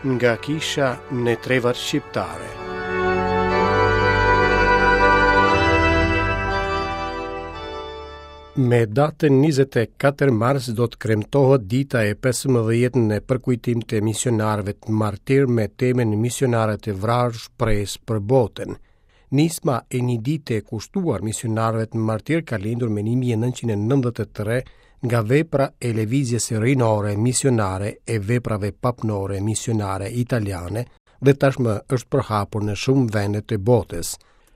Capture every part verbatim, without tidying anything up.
nga kisha në trevat shqiptare. Me datën njëzet e katër mars do të kremtohet dita e pesëmbëdhjetë në përkujtim të misionarëve të martir me temën misionarët e vrarë shpresë për botën. Nisma e një dite e kushtuar misionarëve të martir ka lindur me një mijë e nëntëqind e nëntëdhjetë e tre nga vepra e lëvizjes rinore misionare e veprave papnore misionare italiane dhe tashmë është përhapur në shumë vende të botës.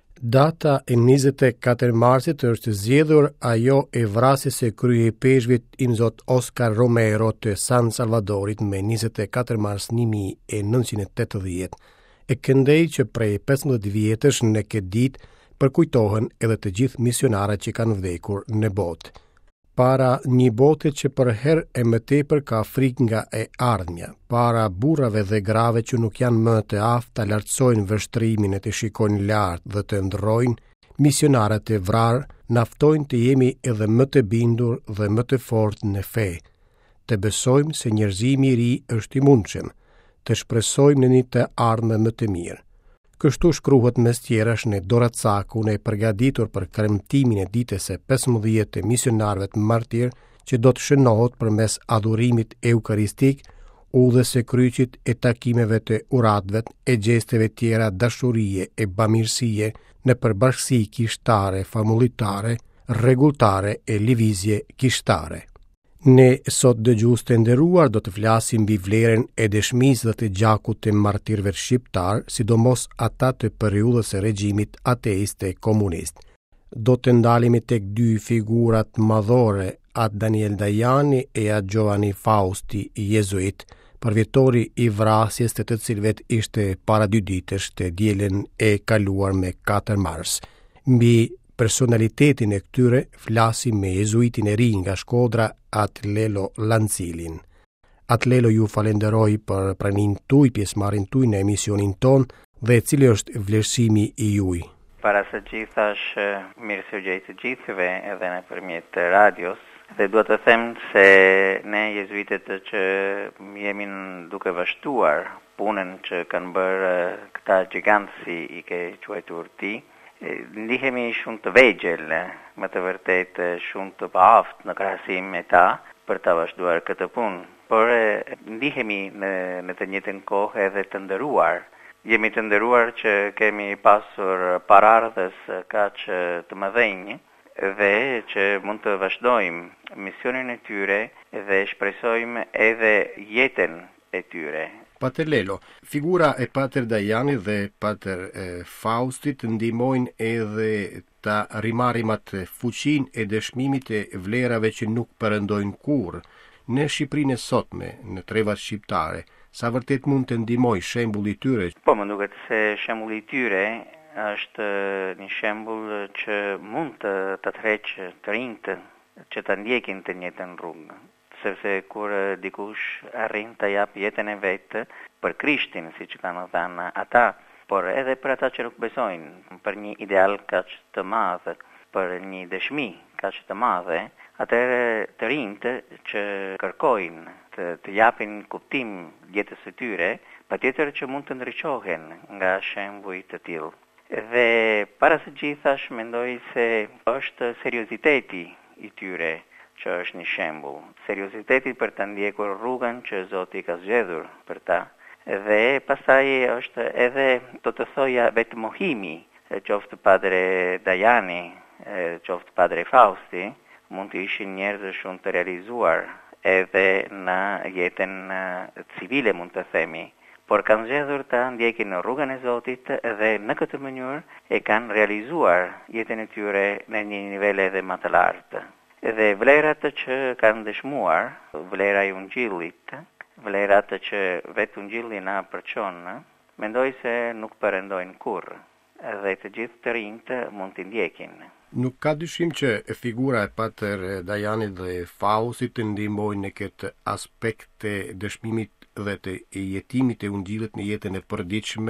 Data e njëzet e katër marsit është zgjedhur ajo e vrasjes së kryepeshvit imzot Oscar Romero të San Salvadorit me njëzet e katër mars një mijë e nëntëqind e tetëdhjetë, e këndej që prej pesëmbëdhjetë vjetësh në këtë ditë përkujtohen edhe të gjithë misionarët që kanë vdekur në botë. Para një bote që për herë e më tepër ka frikë nga e ardhmja, para burrave dhe grave që nuk janë më të aftë ta lartësojnë vështrimin e të shikojnë lart dhe të ndrojnë, misionarët e vrarë naftojnë të jemi edhe më të bindur dhe më të fortë në fe, të besojmë se njerëzimi i ri është i mundshëm, të shpresojmë në një të ardhme më të mirë. Kështu shkruhet mes tjerash në Doracakun e përgatitur për kremtimin e ditës së pesëmbëdhjetë të misionarëve të martir që do të shënohet përmes adhurimit eukaristik, udhës së kryqit e takimeve të uratëve e gjesteve tjera dashurie e bamirësie në përbashkësi kishtare, famulitare, rregulltare e lëvizje kishtare. Ne sot dëgjues të nderuar do të flasim mbi vlerën e dëshmisë dhe të gjakut të martirëve shqiptar, sidomos ata të periudhës së regjimit ateist e komunist. Do të ndalemi tek dy figurat madhore, atë Daniel Dajani e atë Giovanni Fausti, jezuit, përvjetori i vrasjes të të cilëve ishte para dy ditësh të dielën e kaluar me katër mars. Mbi personalitetin e këtyre flasim me jezuitin e ri nga Shkodra, Atlelo Lancilin. Atlelo, ju falenderoj për pranin tuaj, pjesëmarrjen tuaj në emisionin ton dhe cili është vlerësimi i juaj. Para së gjithash, mirësevgjej të gjithëve edhe nëpërmjet radios, dhe duhet të them se ne jezuitët që jemi duke vazhduar punën që kanë bërë këta gjigantë si i ke quajtur ti, ndihemi shumë të vegjël, më të vërtet shumë të paaft në krahasim me ta për ta vazhduar këtë punë, por ndihemi në, në të njëjtën kohë edhe të nderuar. Jemi të nderuar që kemi pasur parardhës kaq të mëdhenj dhe që mund të vazhdojmë misionin e tyre dhe shpresojmë edhe jetën e tyre. Pater Lelo, figura e Pater Dajani dhe Pater e, Faustit ndihmojnë edhe ta rimarrim atë fuqinë e dëshmimit e vlerave që nuk përëndojnë kurrë. Në Shqipërinë e sotme, në trevat shqiptare, sa vërtet mund të ndihmojë shembulli i tyre? Po, më duket se shembulli i tyre është një shembull që mund të të tërheqë të rinjt që ta ndjekin të njëjtën rrugë. Sepse kur dikush arrin të jap jetën e vetë për Krishtin, siç kanë thënë ata, por edhe për ata që nuk besojnë, për një ideal kaq të madh, për një dëshmi kaq të madhe, atëherë të rinjt që kërkojnë të, të japin kuptim jetës së tyre, patjetër që mund të ndriçohen nga shembuj të tillë. Dhe para së gjithash mendoj se është serioziteti i tyre që është një shembull, serioziteti për të ndjekur rrugën që Zoti ka zgjedhur për ta. Dhe pastaj është edhe, do të thoja, vetë mohimi, qoftë Padre Dajani, qoftë Padre Fausti, mund të ishin njerëz shumë të realizuar edhe në jetën civile, mund të themi, por kanë zgjedhur ta ndjekin rrugën e Zotit dhe në këtë mënyrë e kanë realizuar jetën e tyre në një nivel edhe më të lartë. Dhe vlerat që kanë dëshmuar, vlera i Ungjillit, vlerat që vetë Ungjilli na përçon, mendoj se nuk përëndojnë kurrë, dhe të gjithë të rinjt mund t'i ndjekin. Nuk ka dyshim që figura e Pater Dajani dhe Faustit të ndihmojnë në këtë aspekt të dëshmimit dhe të jetimit e Ungjillit në jetën e përditshme,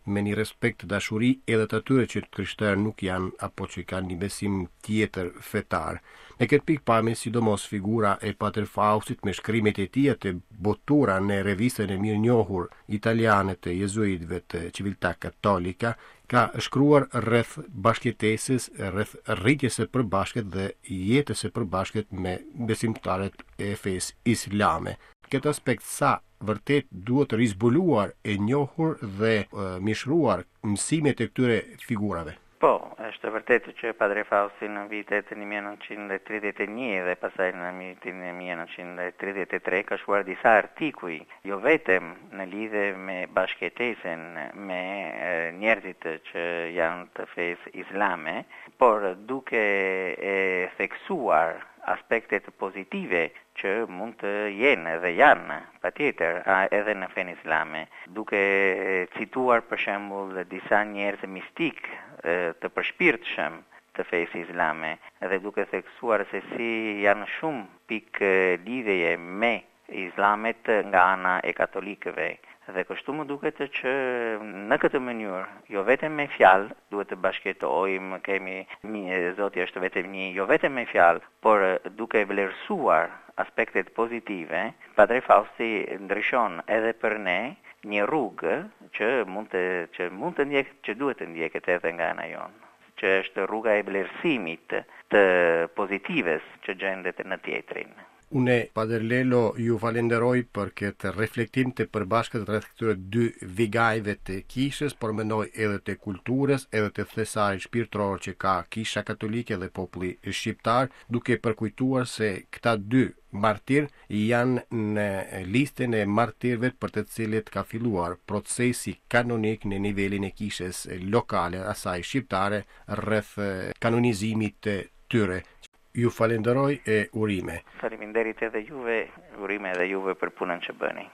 me një respekt dashuri edhe të atyre që të krishterë nuk janë apo që kanë një besim tjetër fetar. Në këtë pikë pame sidomos figura e Pater Faustit me shkrimet e tij të botura në revistën e mirë njohur italiane të jezuitëve të Civiltà Cattolica, ka shkruar rreth bashkëtesës, rreth rritjes së përbashkët dhe jetës së përbashkët me besimtarët e fesë islame. Këtë aspekt sa vërtet duhet rizbuluar e njohur dhe e, mishruar mësimet e këtyre figurave. Po, është vërtet që Padre Fausti në vitet një mijë e nëntëqind e tridhjetë e një dhe pasaj në vitin një mijë e nëntëqind e tridhjetë e tre ka shkruar disa artikuj, jo vetëm në lidhje me bashkëtesën me e, njerëzit që janë të fesë islame, por duke e theksuar aspektet pozitive që mund të jenë dhe janë, patjetër, edhe në fenë islame, duke cituar për shembull disa njerëz mistik të përshpirtshëm të fesë islame, dhe duke theksuar se si janë shumë pikë lidhje me islamet nga ana e katolikëve. Dhe kështu më duket që në këtë mënyrë, jo vetëm me fjalë, duhet të bashkëtojmë, kemi një, Zoti është vetëm një, jo vetëm me fjalë, por duke vlerësuar aspektet pozitive, Padre Fausti ndryshon edhe për ne një rrugë që mund të që mund të ndjek, që duhet të ndjeket edhe nga ana jonë, që është rruga e vlerësimit të pozitives që gjendet në tjetrin. Une, Pader Lelo, ju falenderoj për këtë reflektim të përbashkët rreth këtyre dy vigajve të kishës, por mendoj edhe të kulturës, edhe të thesarit shpirtëror që ka Kisha Katolike dhe populli shqiptar, duke përkujtuar se këta dy martir janë në listën e martirëve për të cilët ka filluar procesi kanonik në nivelin e kishës lokale asaj shqiptare rreth kanonizimit të tyre. Ju falenderoj e urime. Faleminderit edhe juve, urime edhe juve për punën që bëni.